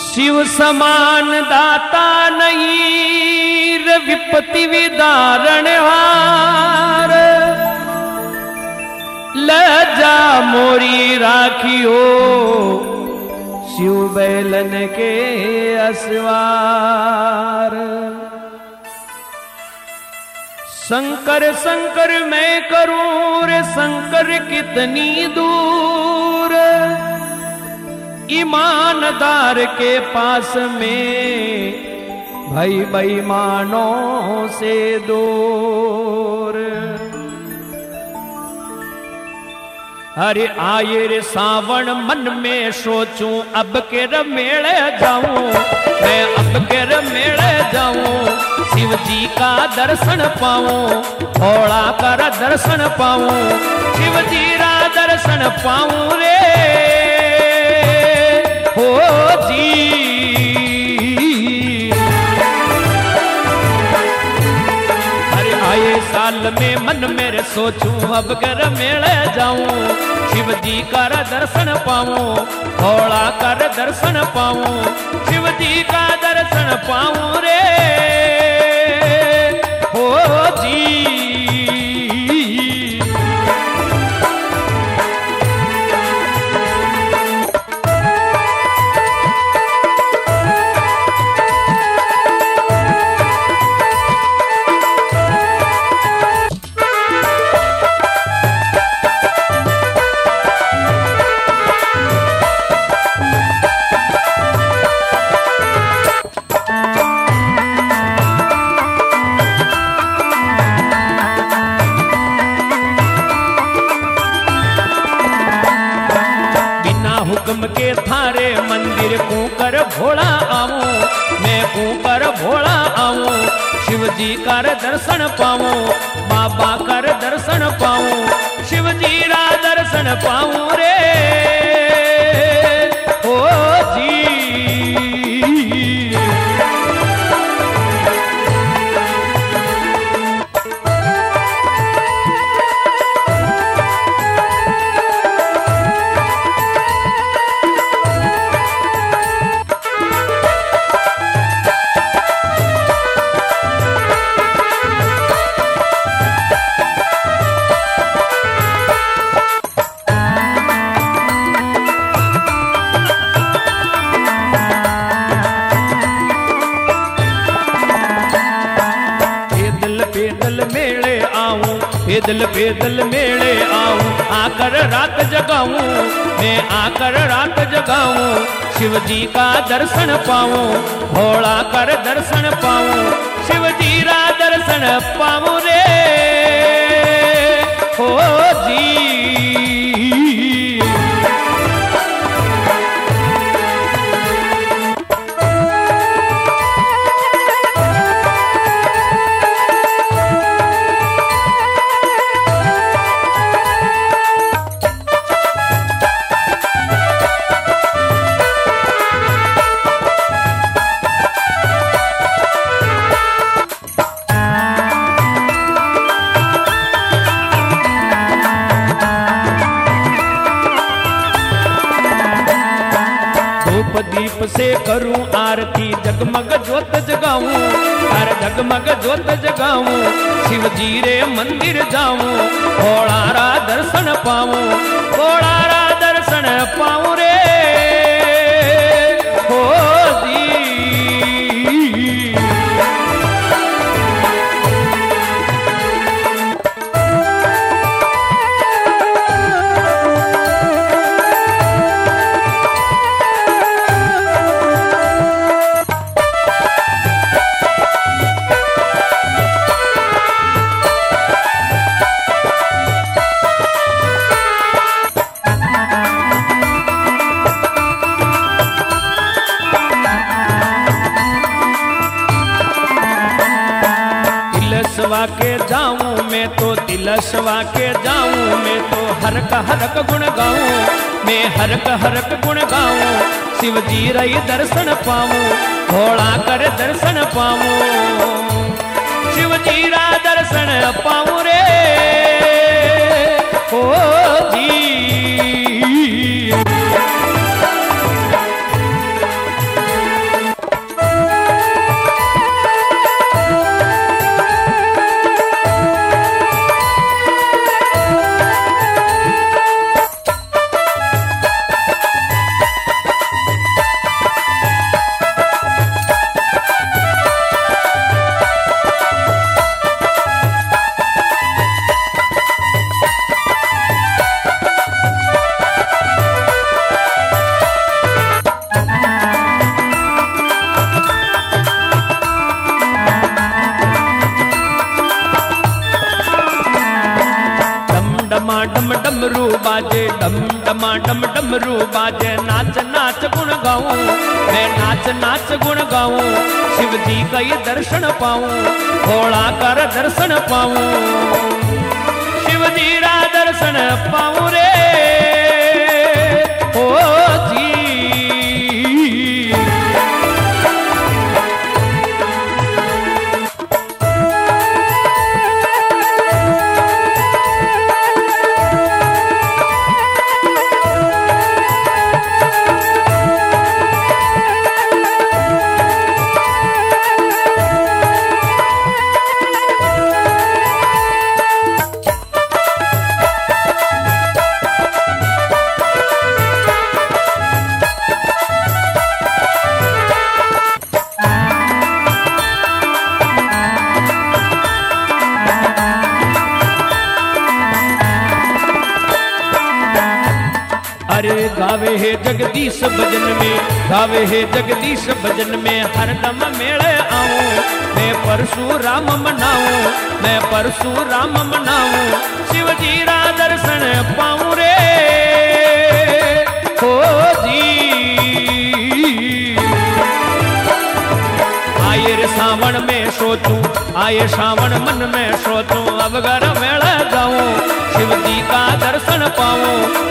शिव समान दाता नहीं रे विपत्ति विदारण हार, लजा मोरी राखियो शिव बैलन के असवार। शंकर शंकर मैं करूं रे शंकर कितनी दूर, ईमानदार के पास में भाई बेईमानों से दूर। अरे आये रे सावन मन में सोचूं अब के मेले जाऊं, मैं अब के मेले जाऊं, शिव जी का दर्शन पाऊं, भोला कर दर्शन पाऊं, शिव जी का दर्शन पाऊं रे हो जी। अरे आए साल में मन मेरे सोचूं अब कर मेले जाऊं, शिव जी का दर्शन पाऊं, भोला कर दर्शन पाऊं, शिव जी का दर्शन पाऊं रे हो जी। के थारे मंदिर कूकर भोला आऊं, मैं कूकर भोला आऊं, शिव जी का दर्शन पाऊं, बाबा कर दर्शन पाऊं, शिव जी का दर्शन पाऊं रे हो जी। पैदल पैदल मेले आऊं, आकर रात जगाऊं, मैं आकर रात जगाऊं, शिव जी का दर्शन पाऊं, भोला कर दर्शन पाऊं, शिव जी का दर्शन पाऊं रे हो जी। दीप से करूं आरती, जगमग ज्योत जगाऊं, हर जगमग ज्योत जगाऊं, शिव जी रे मंदिर जाऊं, भोला रा दर्शन पाऊं, भोला रा दर्शन पाऊं रे हो जी। तिलसवा के जाऊं मैं तो, तिलसवा के जाऊं मैं तो, हरक गुण गाऊं, मैं हरक गुण गाऊं, शिव जी रही दर्शन पाऊं, भोला कर दर्शन पाऊं, शिव जी रा दर्शन पाऊं रे हो जी। डमरू बाजे डम डमा डम डमरू बाजे नाच नाच गुण गाऊं मैं नाच नाच गुण गाऊं शिव जी का ये दर्शन पाऊं भोला कर दर्शन पाऊं शिव जी रा दर्शन पाऊं रे ओ जी अरे गावे है जगदीश भजन में गावे है जगदीश भजन में हरदम मेले आऊं मैं परशुराम मनाऊं मैं परशुराम मनाऊं शिव जी रा दर्शन पाऊं रे हो जी आये रे सावन में सोचूं आये सावन मन में सोचूं अब घर मेले जाऊं शिव जी का दर्शन पाऊं